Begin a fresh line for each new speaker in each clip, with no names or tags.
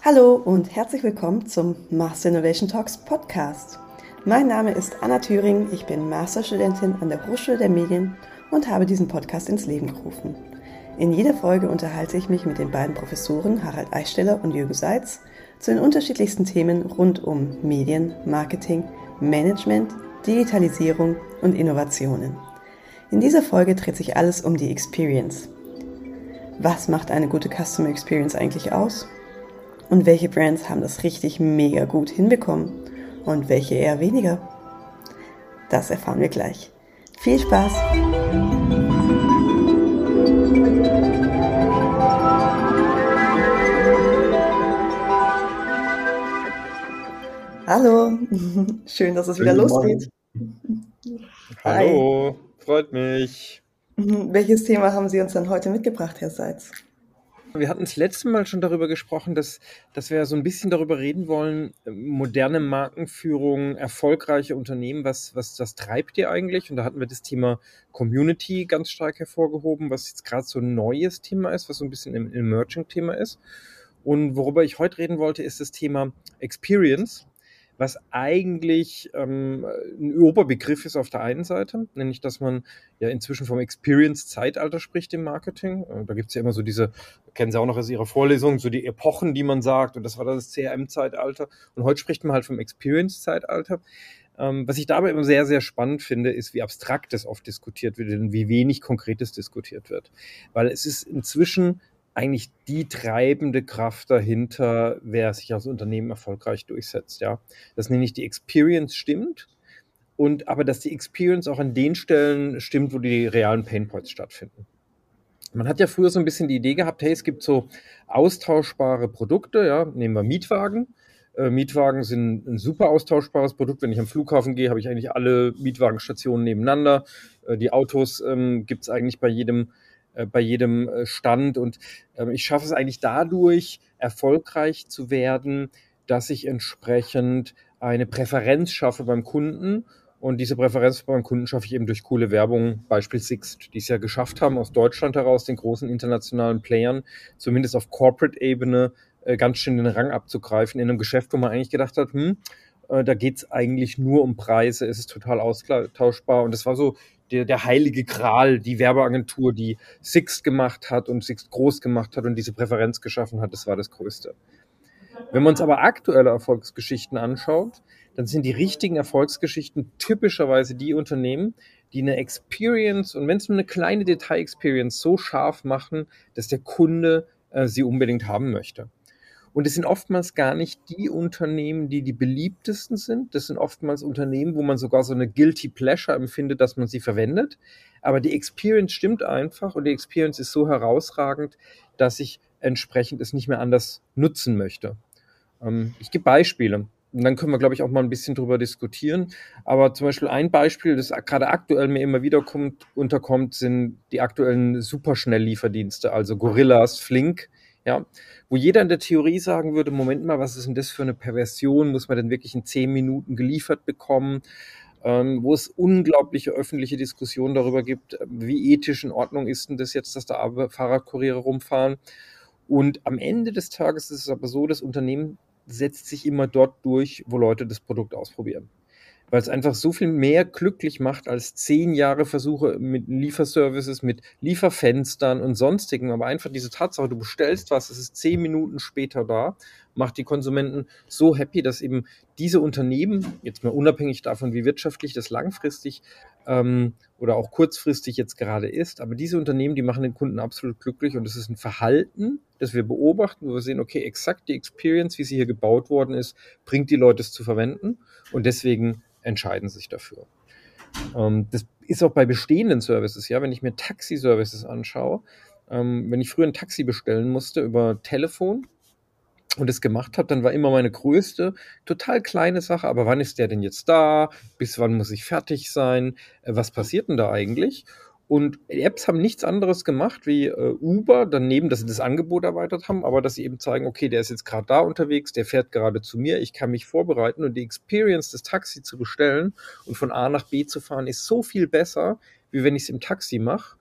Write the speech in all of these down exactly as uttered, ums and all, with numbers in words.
Hallo und herzlich willkommen zum Master Innovation Talks Podcast. Mein Name ist Anna Thüring, ich bin Masterstudentin an der Hochschule der Medien und habe diesen Podcast ins Leben gerufen. In jeder Folge unterhalte ich mich mit den beiden Professoren Harald Eichsteller und Jürgen Seitz zu den unterschiedlichsten Themen rund um Medien, Marketing, Management, Digitalisierung und Innovationen. In dieser Folge dreht sich alles um die Experience. Was macht eine gute Customer Experience eigentlich aus? Und welche Brands haben das richtig mega gut hinbekommen und welche eher weniger? Das erfahren wir gleich. Viel Spaß! Hallo, schön, dass es wieder losgeht.
Hallo, freut mich.
Welches Thema haben Sie uns dann heute mitgebracht, Herr Seitz?
Wir hatten das letzte Mal schon darüber gesprochen, dass, dass wir so ein bisschen darüber reden wollen, moderne Markenführung, erfolgreiche Unternehmen, was, was das treibt ihr eigentlich? Und da hatten wir das Thema Community ganz stark hervorgehoben, was jetzt gerade so ein neues Thema ist, was so ein bisschen ein Emerging-Thema ist. Und worüber ich heute reden wollte, ist das Thema Experience, was eigentlich ähm, ein Oberbegriff ist auf der einen Seite, nämlich dass man ja inzwischen vom Experience-Zeitalter spricht im Marketing. Und da gibt es ja immer so diese, kennen Sie auch noch aus Ihrer Vorlesung, so die Epochen, die man sagt, und das war dann das C R M-Zeitalter. Und heute spricht man halt vom Experience-Zeitalter. Ähm, was ich dabei immer sehr, sehr spannend finde, ist, wie abstrakt das oft diskutiert wird und wie wenig Konkretes diskutiert wird. Weil es ist inzwischen eigentlich die treibende Kraft dahinter, wer sich als Unternehmen erfolgreich durchsetzt, ja. Dass nämlich die Experience stimmt und aber dass die Experience auch an den Stellen stimmt, wo die realen Painpoints stattfinden. Man hat ja früher so ein bisschen die Idee gehabt, hey, es gibt so austauschbare Produkte, ja, nehmen wir Mietwagen. Äh, Mietwagen sind ein super austauschbares Produkt. Wenn ich am Flughafen gehe, habe ich eigentlich alle Mietwagenstationen nebeneinander. Äh, die Autos ähm, gibt es eigentlich bei jedem bei jedem Stand und äh, ich schaffe es eigentlich dadurch, erfolgreich zu werden, dass ich entsprechend eine Präferenz schaffe beim Kunden und diese Präferenz beim Kunden schaffe ich eben durch coole Werbung, Beispiel Sixt, die es ja geschafft haben, aus Deutschland heraus, den großen internationalen Playern, zumindest auf Corporate-Ebene, äh, ganz schön den Rang abzugreifen in einem Geschäft, wo man eigentlich gedacht hat, hm, äh, da geht es eigentlich nur um Preise, es ist total austauschbar und das war so Der, der heilige Gral, die Werbeagentur, die Sixt gemacht hat und Sixt groß gemacht hat und diese Präferenz geschaffen hat, das war das Größte. Wenn man uns aber aktuelle Erfolgsgeschichten anschaut, dann sind die richtigen Erfolgsgeschichten typischerweise die Unternehmen, die eine Experience und wenn es nur eine kleine Detail-Experience so scharf machen, dass der Kunde äh, sie unbedingt haben möchte. Und es sind oftmals gar nicht die Unternehmen, die die beliebtesten sind. Das sind oftmals Unternehmen, wo man sogar so eine Guilty Pleasure empfindet, dass man sie verwendet. Aber die Experience stimmt einfach und die Experience ist so herausragend, dass ich entsprechend es nicht mehr anders nutzen möchte. Ähm, ich gebe Beispiele. Und dann können wir, glaube ich, auch mal ein bisschen drüber diskutieren. Aber zum Beispiel ein Beispiel, das gerade aktuell mir immer wieder kommt, unterkommt, sind die aktuellen Superschnelllieferdienste, also Gorillas, Flink, ja, wo jeder in der Theorie sagen würde, Moment mal, was ist denn das für eine Perversion? Muss man denn wirklich in zehn Minuten geliefert bekommen? Ähm, wo es unglaubliche öffentliche Diskussionen darüber gibt, wie ethisch in Ordnung ist denn das jetzt, dass da Fahrradkuriere rumfahren? Und am Ende des Tages ist es aber so, das Unternehmen setzt sich immer dort durch, wo Leute das Produkt ausprobieren. Weil es einfach so viel mehr glücklich macht als zehn Jahre Versuche mit Lieferservices, mit Lieferfenstern und sonstigen. Aber einfach diese Tatsache, du bestellst was, es ist zehn Minuten später da, macht die Konsumenten so happy, dass eben diese Unternehmen, jetzt mal unabhängig davon, wie wirtschaftlich das langfristig ähm, oder auch kurzfristig jetzt gerade ist, aber diese Unternehmen, die machen den Kunden absolut glücklich und es ist ein Verhalten, das wir beobachten, wo wir sehen, okay, exakt die Experience, wie sie hier gebaut worden ist, bringt die Leute es zu verwenden und deswegen entscheiden sich dafür. Ähm, das ist auch bei bestehenden Services, ja, wenn ich mir Taxi-Services anschaue, ähm, wenn ich früher ein Taxi bestellen musste über Telefon und es gemacht habe, dann war immer meine größte, total kleine Sache, aber wann ist der denn jetzt da? Bis wann muss ich fertig sein? Äh, was passiert denn da eigentlich? Und Apps haben nichts anderes gemacht wie äh, Uber, daneben, dass sie das Angebot erweitert haben, aber dass sie eben zeigen, okay, der ist jetzt gerade da unterwegs, der fährt gerade zu mir, ich kann mich vorbereiten und die Experience, das Taxi zu bestellen und von A nach B zu fahren, ist so viel besser, wie wenn ich es im Taxi mache.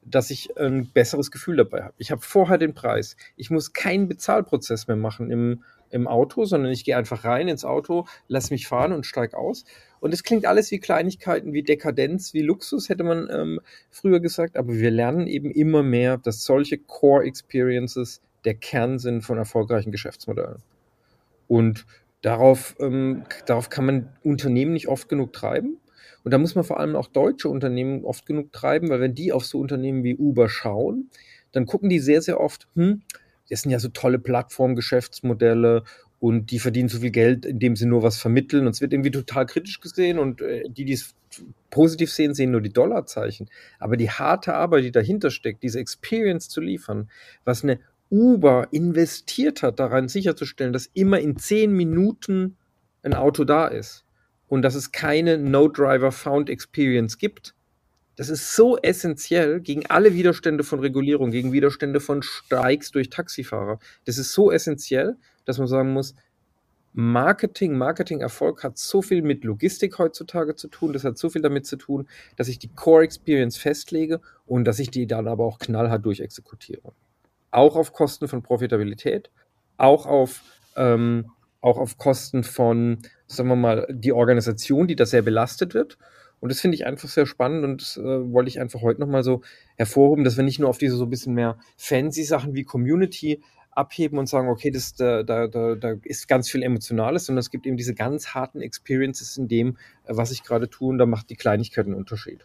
dass ich ein besseres Gefühl dabei habe. Ich habe vorher den Preis. Ich muss keinen Bezahlprozess mehr machen im, im Auto, sondern ich gehe einfach rein ins Auto, lass mich fahren und steige aus. Und es klingt alles wie Kleinigkeiten, wie Dekadenz, wie Luxus, hätte man ähm, früher gesagt. Aber wir lernen eben immer mehr, dass solche Core-Experiences der Kern sind von erfolgreichen Geschäftsmodellen. Und darauf, ähm, darauf kann man Unternehmen nicht oft genug treiben. Und da muss man vor allem auch deutsche Unternehmen oft genug treiben, weil wenn die auf so Unternehmen wie Uber schauen, dann gucken die sehr, sehr oft, hm, das sind ja so tolle Plattformgeschäftsmodelle und die verdienen so viel Geld, indem sie nur was vermitteln. Und es wird irgendwie total kritisch gesehen und äh, die, die es positiv sehen, sehen nur die Dollarzeichen. Aber die harte Arbeit, die dahinter steckt, diese Experience zu liefern, was eine Uber investiert hat, daran sicherzustellen, dass immer in zehn Minuten ein Auto da ist und dass es keine No-Driver-Found-Experience gibt. Das ist so essentiell gegen alle Widerstände von Regulierung, gegen Widerstände von Streiks durch Taxifahrer. Das ist so essentiell, dass man sagen muss, Marketing, Marketing-Erfolg hat so viel mit Logistik heutzutage zu tun, das hat so viel damit zu tun, dass ich die Core-Experience festlege und dass ich die dann aber auch knallhart durchexekutiere. Auch auf Kosten von Profitabilität, auch auf, ähm, auch auf Kosten von, sagen wir mal, die Organisation, die da sehr belastet wird. Und das finde ich einfach sehr spannend und das äh, wollte ich einfach heute nochmal so hervorheben, dass wir nicht nur auf diese so ein bisschen mehr fancy Sachen wie Community abheben und sagen, okay, das, da, da, da, da ist ganz viel Emotionales, sondern es gibt eben diese ganz harten Experiences in dem, was ich gerade tue, und da macht die Kleinigkeit einen Unterschied.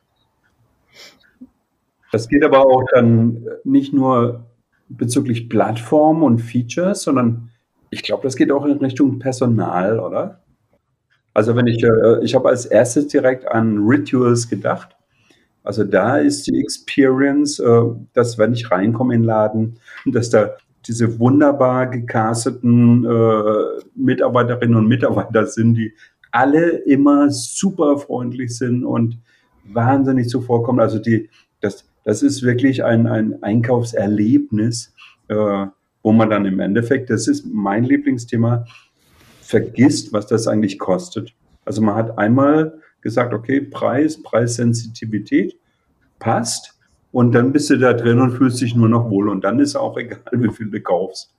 Das geht aber auch dann nicht nur bezüglich Plattform und Features, sondern ich glaube, das geht auch in Richtung Personal, oder? Also wenn ich, äh, ich habe als erstes direkt an Rituals gedacht. Also da ist die Experience, äh, dass wenn ich reinkomme in den Laden, dass da diese wunderbar gecasteten äh, Mitarbeiterinnen und Mitarbeiter sind, die alle immer super freundlich sind und wahnsinnig zuvorkommen. Also die, das, das ist wirklich ein, ein Einkaufserlebnis, äh, wo man dann im Endeffekt, das ist mein Lieblingsthema, vergisst, was das eigentlich kostet. Also man hat einmal gesagt, okay, Preis, Preissensitivität passt und dann bist du da drin und fühlst dich nur noch wohl und dann ist auch egal, wie viel du kaufst.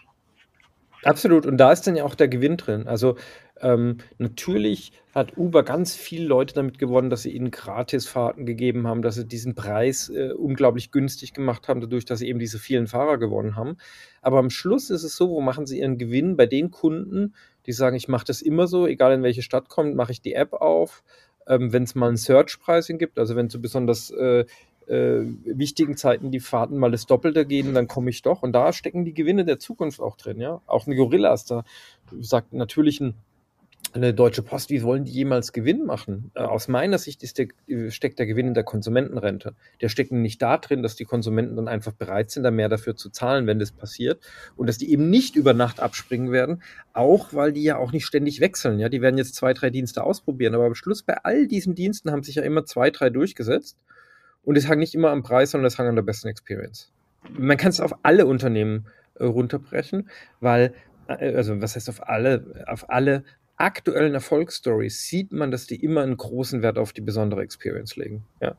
Absolut, und da ist dann ja auch der Gewinn drin. Also ähm, natürlich hat Uber ganz viele Leute damit gewonnen, dass sie ihnen Gratisfahrten gegeben haben, dass sie diesen Preis äh, unglaublich günstig gemacht haben, dadurch, dass sie eben diese vielen Fahrer gewonnen haben. Aber am Schluss ist es so, wo machen sie ihren Gewinn? Bei den Kunden, die sagen, ich mache das immer so, egal in welche Stadt kommt, mache ich die App auf. Ähm, wenn es mal ein Search-Pricing gibt, also wenn so besonders äh, äh, wichtigen Zeiten die Fahrten mal das Doppelte gehen, dann komme ich doch. Und da stecken die Gewinne der Zukunft auch drin. Ja, auch eine Gorillas, da sagt natürlich ein eine Deutsche Post, wie wollen die jemals Gewinn machen? Äh, aus meiner Sicht ist der, steckt der Gewinn in der Konsumentenrente. Der steckt nicht da drin, dass die Konsumenten dann einfach bereit sind, da mehr dafür zu zahlen, wenn das passiert. Und dass die eben nicht über Nacht abspringen werden, auch weil die ja auch nicht ständig wechseln. Ja, die werden jetzt zwei, drei Dienste ausprobieren. Aber am Schluss bei all diesen Diensten haben sich ja immer zwei, drei durchgesetzt. Und es hängt nicht immer am Preis, sondern es hängt an der besten Experience. Man kann es auf alle Unternehmen äh, runterbrechen, weil, äh, also was heißt auf alle, auf alle aktuellen Erfolgsstories sieht man, dass die immer einen großen Wert auf die besondere Experience legen. Ja.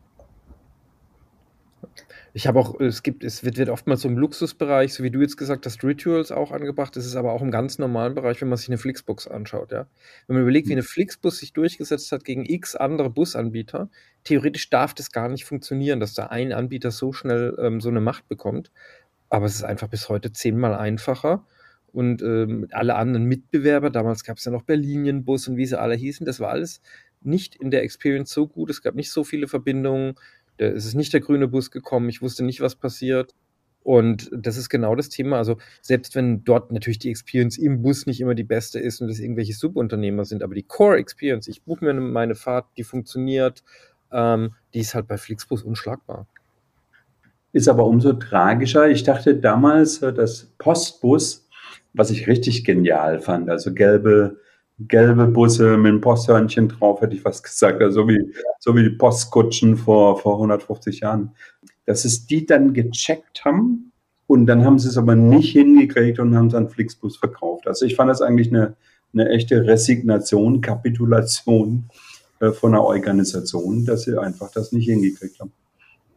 Ich habe auch, es gibt, es wird, wird oftmals so im Luxusbereich, so wie du jetzt gesagt hast, Rituals auch angebracht. Das ist aber auch im ganz normalen Bereich, wenn man sich eine Flixbus anschaut. Ja. Wenn man überlegt, wie eine Flixbus sich durchgesetzt hat gegen x andere Busanbieter, theoretisch darf das gar nicht funktionieren, dass da ein Anbieter so schnell ähm, so eine Macht bekommt. Aber es ist einfach bis heute zehnmal einfacher. Und ähm, alle anderen Mitbewerber, damals gab es ja noch Berlinienbus und wie sie alle hießen, das war alles nicht in der Experience so gut, es gab nicht so viele Verbindungen, der, es ist nicht der grüne Bus gekommen, ich wusste nicht, was passiert. Und das ist genau das Thema, also selbst wenn dort natürlich die Experience im Bus nicht immer die beste ist und es irgendwelche Subunternehmer sind, aber die Core Experience, ich buche mir meine Fahrt, die funktioniert, ähm, die ist halt bei Flixbus unschlagbar.
Ist aber umso tragischer, ich dachte damals, dass Postbus, was ich richtig genial fand, also gelbe, gelbe Busse mit einem Posthörnchen drauf, hätte ich fast gesagt, also so wie, so wie die Postkutschen vor, vor hundertfünfzig Jahren, dass es die dann gecheckt haben und dann haben sie es aber nicht hingekriegt und haben es an Flixbus verkauft. Also ich fand das eigentlich eine, eine echte Resignation, Kapitulation äh, von einer Organisation, dass sie einfach das nicht hingekriegt haben.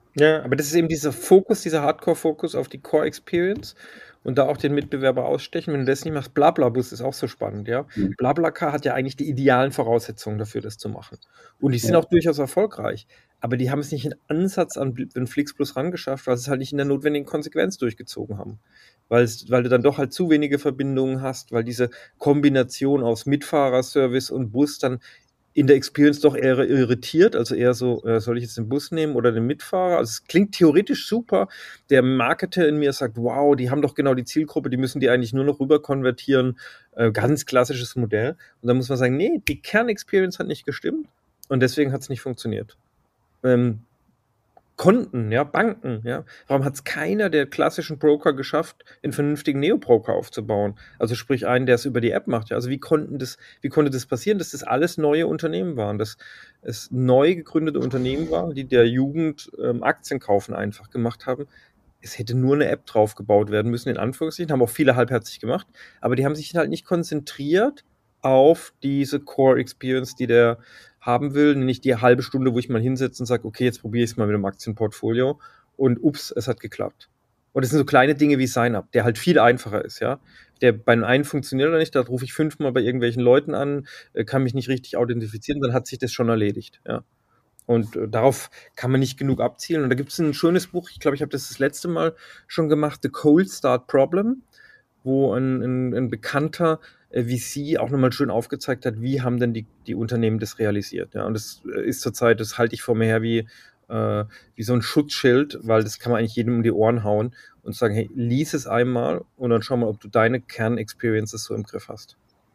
Ja, aber das ist eben dieser Fokus, dieser Hardcore-Fokus auf die Core Experience und da auch den Mitbewerber ausstechen. Wenn du das nicht machst, Blablabus ist auch so spannend, ja.
Mhm.
BlaBlaCar hat ja eigentlich die idealen Voraussetzungen dafür, das zu machen. Und die sind
Ja.
auch durchaus erfolgreich. Aber die haben es nicht in Ansatz an Bl- an Flixbus rangeschafft, weil sie es halt nicht in der notwendigen Konsequenz durchgezogen haben. Weil, es, weil du dann doch halt zu wenige Verbindungen hast, weil diese Kombination aus Mitfahrerservice und Bus dann in der Experience doch eher irritiert, also eher so, äh, soll ich jetzt den Bus nehmen oder den Mitfahrer? Also es klingt theoretisch super. Der Marketer in mir sagt, wow, die haben doch genau die Zielgruppe, die müssen die eigentlich nur noch rüber konvertieren. Äh, ganz klassisches Modell. Und dann muss man sagen, nee, die Kernexperience hat nicht gestimmt und deswegen hat es nicht funktioniert. Ähm, Konten, ja, Banken, ja. Warum hat es keiner der klassischen Broker geschafft, einen vernünftigen Neo-Broker aufzubauen? Also sprich einen, der es über die App macht. Ja. Also wie konnten das, wie konnte das passieren, dass das alles neue Unternehmen waren, dass es neu gegründete Unternehmen waren, die der Jugend ähm, Aktien kaufen einfach gemacht haben? Es hätte nur eine App drauf gebaut werden müssen, in Anführungszeichen, haben auch viele halbherzig gemacht, aber die haben sich halt nicht konzentriert auf diese Core Experience, die der haben will, nicht die halbe Stunde, wo ich mal hinsetze und sage, okay, jetzt probiere ich es mal mit dem Aktienportfolio und ups, es hat geklappt. Und das sind so kleine Dinge wie Sign-up, der halt viel einfacher ist, ja. Der bei einem einen funktioniert oder nicht, da rufe ich fünfmal bei irgendwelchen Leuten an, äh, kann mich nicht richtig authentifizieren, dann hat sich das schon erledigt, ja. Und äh, darauf kann man nicht genug abzielen. Und da gibt es ein schönes Buch, ich glaube, ich habe das das letzte Mal schon gemacht, The Cold Start Problem, wo ein, ein, ein bekannter äh, V C auch nochmal schön aufgezeigt hat, wie haben denn die, die Unternehmen das realisiert. Ja? Und das äh, ist zurzeit, das halte ich vor mir her wie, äh, wie so ein Schutzschild, weil das kann man eigentlich jedem um die Ohren hauen und sagen, hey, lies es einmal und dann schau mal, ob du deine Kernexperiences so im Griff hast.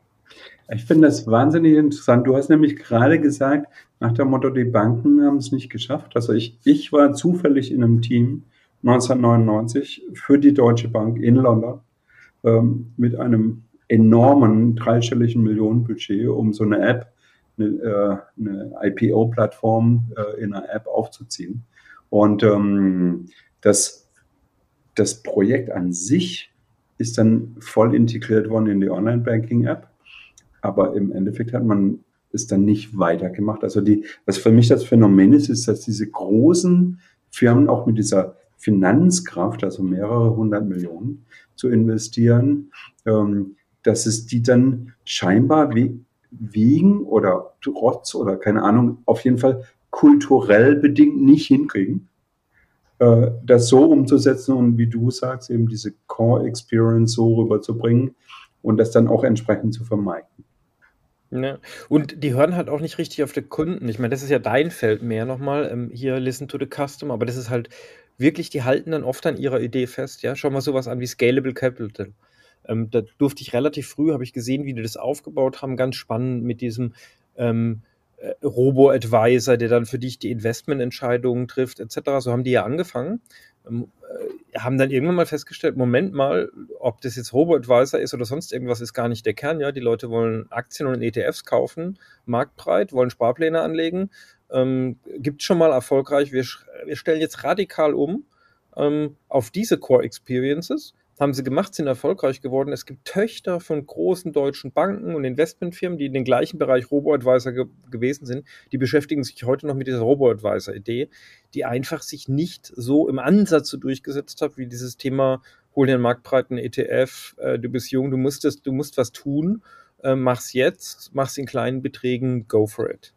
Ich finde das wahnsinnig interessant. Du hast nämlich gerade gesagt, nach dem Motto, die Banken haben es nicht geschafft. Also ich, ich war zufällig in einem Team neunzehnhundertneunundneunzig für die Deutsche Bank in London ähm, mit einem enormen dreistelligen Millionenbudget, um so eine App, eine, äh, eine I P O-Plattform äh, in einer App aufzuziehen. Und ähm, das, das Projekt an sich ist dann voll integriert worden in die Online-Banking-App. Aber im Endeffekt hat man es dann nicht weitergemacht. Also die, was für mich das Phänomen ist, ist, dass diese großen Firmen auch mit dieser Finanzkraft, also mehrere hundert Millionen zu investieren, ähm, dass es die dann scheinbar we wegen oder trotz oder keine Ahnung, auf jeden Fall kulturell bedingt nicht hinkriegen, äh, das so umzusetzen und wie du sagst, eben diese Core Experience so rüberzubringen und das dann auch entsprechend zu vermarkten.
Ja. Und die hören halt auch nicht richtig auf den Kunden. Ich meine, das ist ja dein Feld mehr nochmal, ähm, hier Listen to the Customer, aber das ist halt wirklich, die halten dann oft an ihrer Idee fest. Ja, schau mal sowas an wie Scalable Capital. Ähm, da durfte ich relativ früh, habe ich gesehen, wie die das aufgebaut haben, ganz spannend mit diesem ähm, äh, Robo-Advisor, der dann für dich die Investmententscheidungen trifft, et cetera. So haben die ja angefangen. Ähm, äh, haben dann irgendwann mal festgestellt, Moment mal, ob das jetzt Robo-Advisor ist oder sonst irgendwas, ist gar nicht der Kern. Ja, die Leute wollen Aktien und E T Fs kaufen, marktbreit, wollen Sparpläne anlegen. Ähm, gibt schon mal erfolgreich. Wir, wir stellen jetzt radikal um ähm, auf diese Core Experiences. Haben sie gemacht, sind erfolgreich geworden. Es gibt Töchter von großen deutschen Banken und Investmentfirmen, die in den gleichen Bereich Robo-Advisor ge gewesen sind. Die beschäftigen sich heute noch mit dieser Robo-Advisor-Idee, die einfach sich nicht so im Ansatz so durchgesetzt hat, wie dieses Thema, hol dir einen marktbreiten E T F, äh, du bist jung, du musst, das, du musst was tun, äh, mach's jetzt, mach's in kleinen Beträgen, go for it.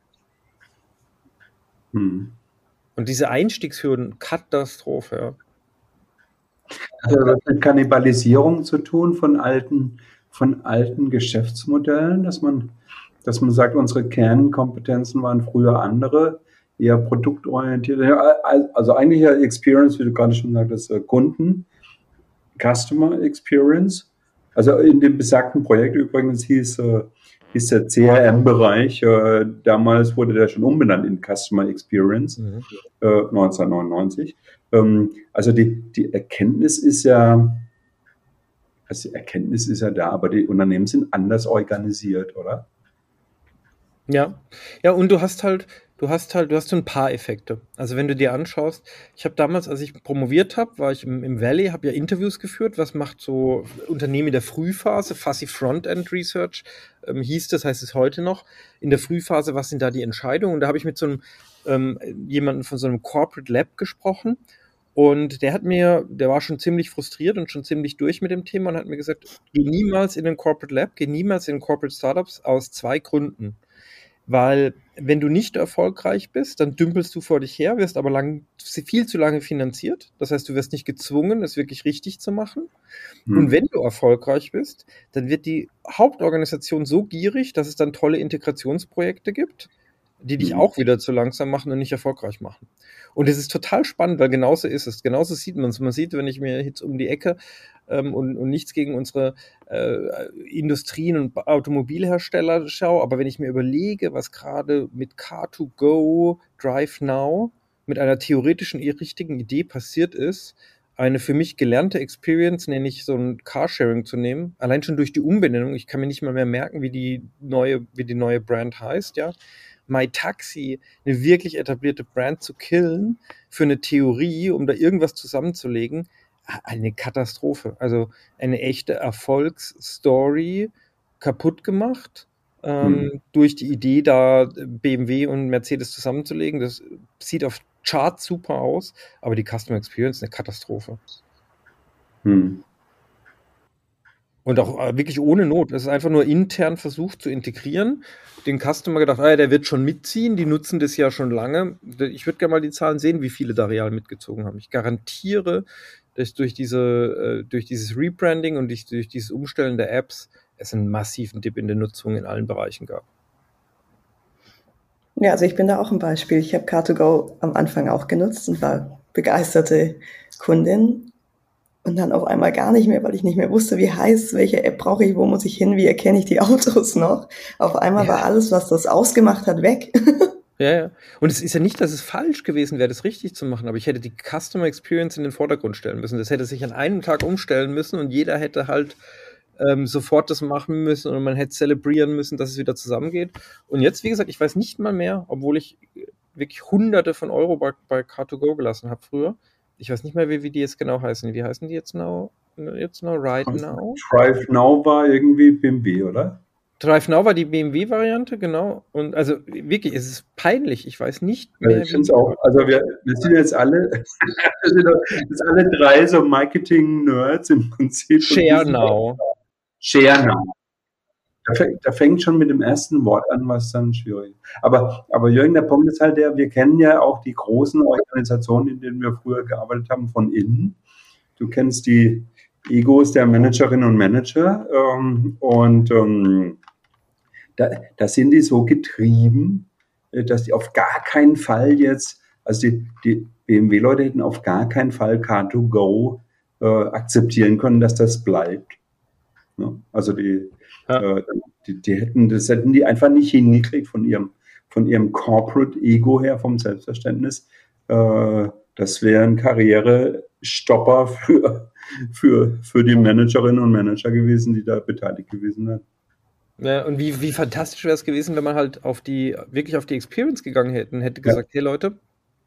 Hm. Und diese Einstiegshürden, Katastrophe, ja.
Hat das mit Kannibalisierung zu tun von alten, von alten Geschäftsmodellen, dass man, dass man sagt, unsere Kernkompetenzen waren früher andere, eher produktorientiert, also eigentlich ja Experience, wie du gerade schon sagtest, Kunden, Customer Experience. Also in dem besagten Projekt übrigens hieß, hieß der C R M-Bereich, damals wurde der schon umbenannt in Customer Experience, mhm. neunzehnhundertneunundneunzig. Also die, die Erkenntnis ist ja, also die Erkenntnis ist ja da, aber die Unternehmen sind anders organisiert, oder?
Ja, ja, und du hast halt, du hast halt, du hast so ein paar Effekte. Also wenn du dir anschaust, ich habe damals, als ich promoviert habe, war ich im, im Valley, habe ja Interviews geführt, was macht so Unternehmen in der Frühphase, Fuzzy Frontend Research ähm, hieß das, heißt es heute noch, in der Frühphase, was sind da die Entscheidungen? Und da habe ich mit so einem ähm, jemanden von so einem Corporate Lab gesprochen. Und der hat mir, der war schon ziemlich frustriert und schon ziemlich durch mit dem Thema und hat mir gesagt, geh niemals in den Corporate Lab, geh niemals in Corporate Startups aus zwei Gründen. Weil wenn du nicht erfolgreich bist, dann dümpelst du vor dich her, wirst aber lang, viel zu lange finanziert. Das heißt, du wirst nicht gezwungen, es wirklich richtig zu machen. Hm. Und wenn du erfolgreich bist, dann wird die Hauptorganisation so gierig, dass es dann tolle Integrationsprojekte gibt, die dich auch wieder zu langsam machen und nicht erfolgreich machen. Und es ist total spannend, weil genauso ist es. Genauso sieht man es. Man sieht, wenn ich mir jetzt um die Ecke ähm, und, und nichts gegen unsere äh, Industrien und Automobilhersteller schaue, aber wenn ich mir überlege, was gerade mit Car to Go, Drive Now, mit einer theoretischen, richtigen Idee passiert ist, eine für mich gelernte Experience, nämlich so ein Carsharing zu nehmen, allein schon durch die Umbenennung, ich kann mir nicht mal mehr merken, wie die neue, wie die neue Brand heißt, ja, MyTaxi, eine wirklich etablierte Brand zu killen für eine Theorie, um da irgendwas zusammenzulegen, eine Katastrophe. Also eine echte Erfolgsstory kaputt gemacht ähm, hm. durch die Idee, da B M W und Mercedes zusammenzulegen. Das sieht auf Charts super aus, aber die Customer Experience ist eine Katastrophe. Hm. Und auch wirklich ohne Not. Es ist einfach nur intern versucht zu integrieren. Den Customer gedacht, ah, der wird schon mitziehen, die nutzen das ja schon lange. Ich würde gerne mal die Zahlen sehen, wie viele da real mitgezogen haben. Ich garantiere, dass durch diese, durch dieses Rebranding und durch, durch dieses Umstellen der Apps es einen massiven Dip in der Nutzung in allen Bereichen gab.
Ja, also ich bin da auch ein Beispiel. Ich habe Car to Go am Anfang auch genutzt und war begeisterte Kundin. Und dann auf einmal gar nicht mehr, weil ich nicht mehr wusste, wie heißt, welche App brauche ich, wo muss ich hin, wie erkenne ich die Autos noch. Auf einmal ja. war alles, was das ausgemacht hat, weg.
Ja, ja. Und es ist ja nicht, dass es falsch gewesen wäre, das richtig zu machen, aber ich hätte die Customer Experience in den Vordergrund stellen müssen. Das hätte sich an einem Tag umstellen müssen und jeder hätte halt ähm, sofort das machen müssen und man hätte zelebrieren müssen, dass es wieder zusammengeht. Und jetzt, wie gesagt, ich weiß nicht mal mehr, obwohl ich wirklich Hunderte von Euro bei, bei Car to Go gelassen habe früher. Ich weiß nicht mehr, wie, wie die jetzt genau heißen. Wie heißen die jetzt now? Jetzt now, Right Now?
Drive Now war irgendwie B M W, oder?
Drive Now war die B M W-Variante, genau. Und also wirklich, es ist peinlich. Ich weiß nicht mehr.
Ja, ich finde es auch. Also wir, wir sind jetzt alle, wir sind jetzt alle drei so Marketing-Nerds im Prinzip.
Share Now.
Share Now. Da fängt, da fängt schon mit dem ersten Wort an, was dann schwierig ist. Aber, aber Jürgen, der Punkt ist halt der, wir kennen ja auch die großen Organisationen, in denen wir früher gearbeitet haben, von innen. Du kennst die Egos der Managerinnen und Manager ähm, und ähm, da, da sind die so getrieben, dass die auf gar keinen Fall jetzt, also die, die B M W-Leute hätten auf gar keinen Fall Car to Go äh, akzeptieren können, dass das bleibt. Ne? Also die Ja. Die, die hätten, das hätten die einfach nicht hingekriegt von ihrem, von ihrem Corporate Ego her, vom Selbstverständnis. Äh, das wäre ein Karrierestopper für, für, für die Managerinnen und Manager gewesen, die da beteiligt gewesen wären.
Ja, und wie, wie fantastisch wäre es gewesen, wenn man halt auf die, wirklich auf die Experience gegangen hätte und hätte gesagt, ja. hey Leute,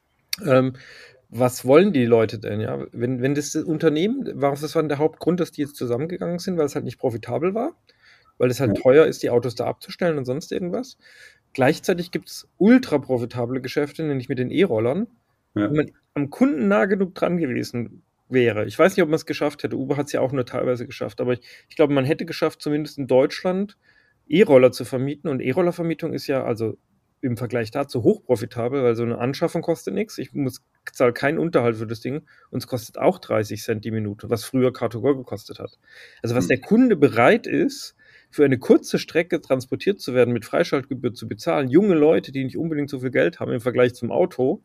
ähm, was wollen die Leute denn, ja? Wenn, wenn das Unternehmen, was war der Hauptgrund, dass die jetzt zusammengegangen sind, weil es halt nicht profitabel war? Weil es halt ja. teuer ist, die Autos da abzustellen und sonst irgendwas. Gleichzeitig gibt es ultra profitable Geschäfte, nämlich mit den E-Rollern, ja. wenn man am Kunden nah genug dran gewesen wäre. Ich weiß nicht, ob man es geschafft hätte. Uber hat es ja auch nur teilweise geschafft, aber ich, ich glaube, man hätte geschafft, zumindest in Deutschland E-Roller zu vermieten. Und E-Roller-Vermietung ist ja also im Vergleich dazu hochprofitabel, weil so eine Anschaffung kostet nichts. Ich muss zahle keinen Unterhalt für das Ding und es kostet auch dreißig Cent die Minute, was früher Car to Go gekostet hat. Also was der Kunde bereit ist, für eine kurze Strecke transportiert zu werden, mit Freischaltgebühr zu bezahlen, junge Leute, die nicht unbedingt so viel Geld haben im Vergleich zum Auto,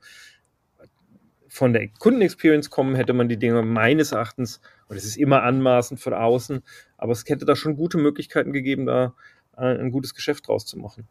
von der Kundenexperience kommen, hätte man die Dinge meines Erachtens, und es ist immer anmaßend von außen, aber es hätte da schon gute Möglichkeiten gegeben, da ein gutes Geschäft draus zu machen.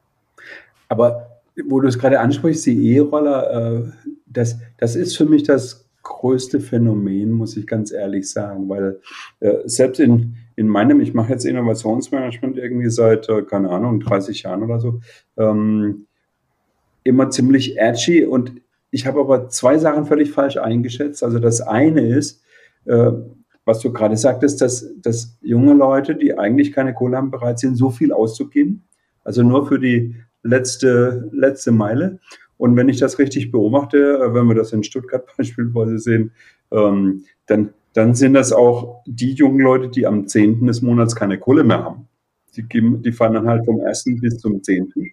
Aber wo du es gerade ansprichst, die E-Roller, äh, das, das ist für mich das größte Phänomen, muss ich ganz ehrlich sagen, weil äh, selbst in, in meinem, ich mache jetzt Innovationsmanagement irgendwie seit, äh, keine Ahnung, dreißig Jahren oder so, ähm, immer ziemlich edgy, und ich habe aber zwei Sachen völlig falsch eingeschätzt. Also das eine ist, äh, was du gerade sagtest, dass, dass junge Leute, die eigentlich keine Kohle haben, bereit sind, so viel auszugeben, also nur für die letzte, letzte Meile. Und wenn ich das richtig beobachte, wenn wir das in Stuttgart beispielsweise sehen, ähm, dann, dann sind das auch die jungen Leute, die am zehnten des Monats keine Kohle mehr haben. Die, geben, die fahren dann halt vom ersten bis zum zehnten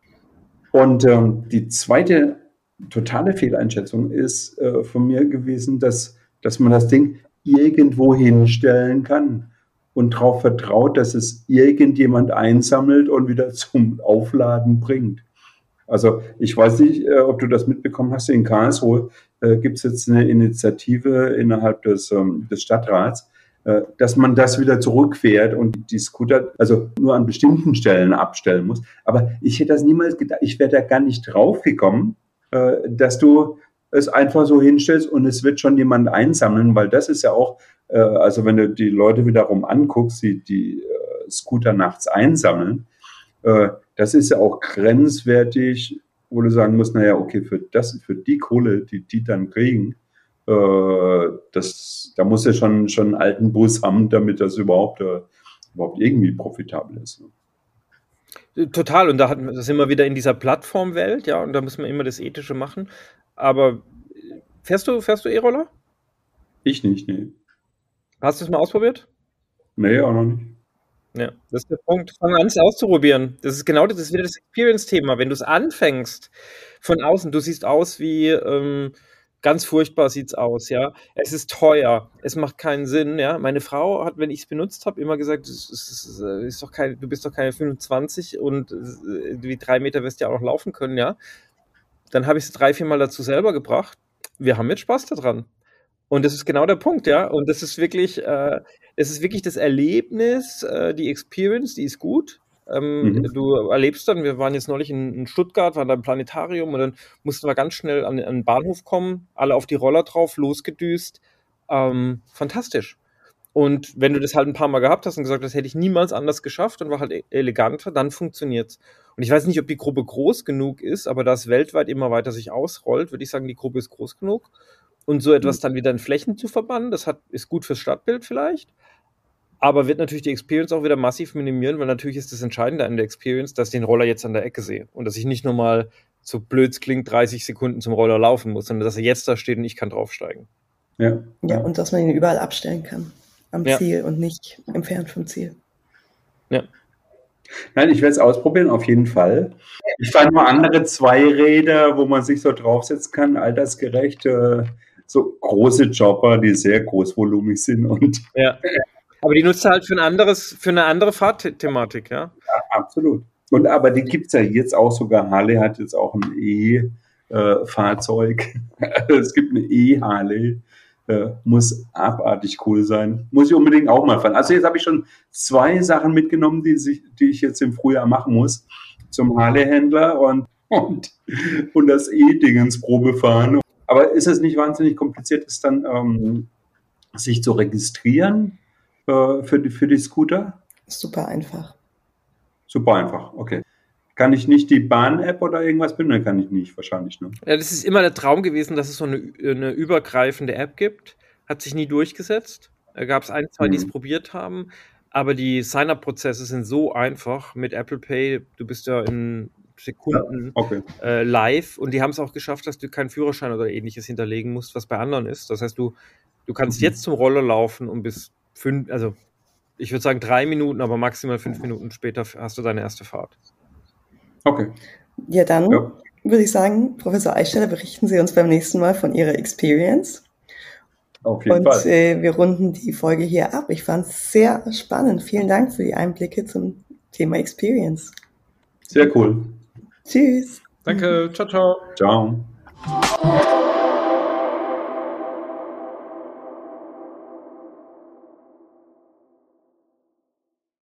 Und ähm, die zweite totale Fehleinschätzung ist äh, von mir gewesen, dass, dass man das Ding irgendwo hinstellen kann und darauf vertraut, dass es irgendjemand einsammelt und wieder zum Aufladen bringt. Also ich weiß nicht, äh, ob du das mitbekommen hast, in Karlsruhe äh, gibt es jetzt eine Initiative innerhalb des, ähm, des Stadtrats, äh, dass man das wieder zurückfährt und die Scooter also nur an bestimmten Stellen abstellen muss. Aber ich hätte das niemals gedacht, ich wäre da gar nicht drauf gekommen, äh, dass du es einfach so hinstellst und es wird schon jemand einsammeln, weil das ist ja auch, äh, also wenn du die Leute wiederum anguckst, die die äh, Scooter nachts einsammeln, äh, das ist ja auch grenzwertig, wo du sagen musst, naja, okay, für das, für die Kohle, die die dann kriegen, äh, das, da muss ja schon, schon einen alten Bus haben, damit das überhaupt, äh, überhaupt irgendwie profitabel ist.
Ne? Total, und da, hat, da sind wir wieder in dieser Plattformwelt, ja, und da müssen wir immer das Ethische machen. Aber fährst du, fährst du E-Roller?
Ich nicht, nee.
Hast du es mal ausprobiert?
Nee, auch noch nicht.
Ja, das ist der Punkt. Fang an, es auszuprobieren. Das ist genau das, das ist wieder das Experience-Thema. Wenn du es anfängst von außen, du siehst aus wie, ähm, ganz furchtbar sieht's aus, ja. Es ist teuer, es macht keinen Sinn, ja. Meine Frau hat, wenn ich es benutzt habe, immer gesagt, es ist, es ist doch kein, du bist doch keine fünfundzwanzig und äh, wie drei Meter wirst du ja auch noch laufen können, ja. Dann habe ich es drei, vier Mal dazu selber gebracht. Wir haben jetzt Spaß daran. Und das ist genau der Punkt, ja. Und das ist wirklich, äh, es ist wirklich das Erlebnis, äh, die Experience, die ist gut. Ähm, mhm. Du erlebst dann, wir waren jetzt neulich in, in Stuttgart, waren da im Planetarium und dann mussten wir ganz schnell an, an den Bahnhof kommen, alle auf die Roller drauf, losgedüst. Ähm, fantastisch. Und wenn du das halt ein paar Mal gehabt hast und gesagt, das hätte ich niemals anders geschafft und war halt eleganter, dann funktioniert's. Und ich weiß nicht, ob die Gruppe groß genug ist, aber da es weltweit immer weiter sich ausrollt, würde ich sagen, die Gruppe ist groß genug. Und so etwas dann wieder in Flächen zu verbannen, das hat, ist gut fürs Stadtbild vielleicht, aber wird natürlich die Experience auch wieder massiv minimieren, weil natürlich ist das Entscheidende an der Experience, dass ich den Roller jetzt an der Ecke sehe und dass ich nicht nur mal, so blöd es klingt, dreißig Sekunden zum Roller laufen muss, sondern dass er jetzt da steht und ich kann draufsteigen.
Ja, ja, und dass man ihn überall abstellen kann, am
Ja.
Ziel und nicht entfernt vom Ziel.
Ja.
Nein, ich werde es ausprobieren, auf jeden Fall. Ich fahre nur andere Zweiräder, wo man sich so draufsetzen kann, altersgerecht, äh, so große Jobber, die sehr großvolumig sind und
Ja. Aber die nutzt halt für ein anderes, für eine andere Fahrtthematik, ja?
ja, absolut. Und aber die gibt es ja jetzt auch sogar. Harley hat jetzt auch ein E-Fahrzeug. Es gibt eine E-Harley. Äh, muss abartig cool sein. Muss ich unbedingt auch mal fahren. Also jetzt habe ich schon zwei Sachen mitgenommen, die, sich, die ich jetzt im Frühjahr machen muss. Zum Harley-Händler und, und, und das E-Dingens Probe fahren. Aber ist es nicht wahnsinnig kompliziert, ist dann ähm, sich zu registrieren äh, für, die, für die Scooter?
Super einfach.
Super einfach, okay. Kann ich nicht die Bahn-App oder irgendwas benutzen? Kann ich nicht, wahrscheinlich. Ne?
Ja, das ist immer der Traum gewesen, dass es so eine, eine übergreifende App gibt. Hat sich nie durchgesetzt. Da gab es ein, zwei,
Mhm.
die es probiert haben. Aber die Sign-up-Prozesse sind so einfach mit Apple Pay. Du bist ja in Sekunden
Okay.
äh, live. Und die haben es auch geschafft, dass du keinen Führerschein oder ähnliches hinterlegen musst, was bei anderen ist. Das heißt, du, du kannst
Mhm.
jetzt zum Roller laufen und bis fünf, also ich würde sagen drei Minuten, aber maximal fünf Minuten später hast du deine erste Fahrt.
Okay.
Ja, dann
Ja.
würde ich sagen, Professor Eichstätter, berichten Sie uns beim nächsten Mal von Ihrer Experience.
Auf jeden
Und
Fall.
äh, wir runden die Folge hier ab. Ich fand es sehr spannend. Vielen Dank für die Einblicke zum Thema Experience.
Sehr cool.
Tschüss.
Danke, ciao, ciao.
Ciao.